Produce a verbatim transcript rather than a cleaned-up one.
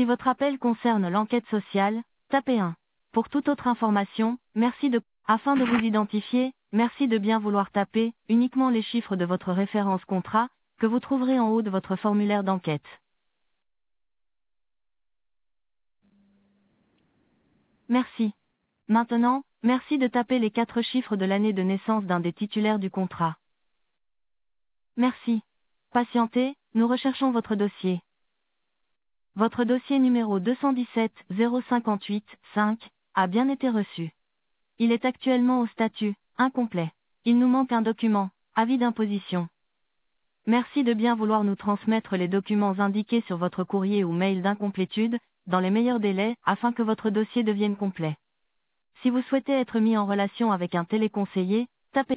Si votre appel concerne l'enquête sociale, tapez un. Pour toute autre information, merci de... Afin de vous identifier, merci de bien vouloir taper uniquement les chiffres de votre référence contrat, que vous trouverez en haut de votre formulaire d'enquête. Merci. Maintenant, merci de taper les quatre chiffres de l'année de naissance d'un des titulaires du contrat. Merci. Patientez, nous recherchons votre dossier. Votre dossier numéro deux cent dix-sept zéro cinquante-huit cinq a bien été reçu. Il est actuellement au statut incomplet. Il nous manque un document, avis d'imposition. Merci de bien vouloir nous transmettre les documents indiqués sur votre courrier ou mail d'incomplétude, dans les meilleurs délais, afin que votre dossier devienne complet. Si vous souhaitez être mis en relation avec un téléconseiller, tapez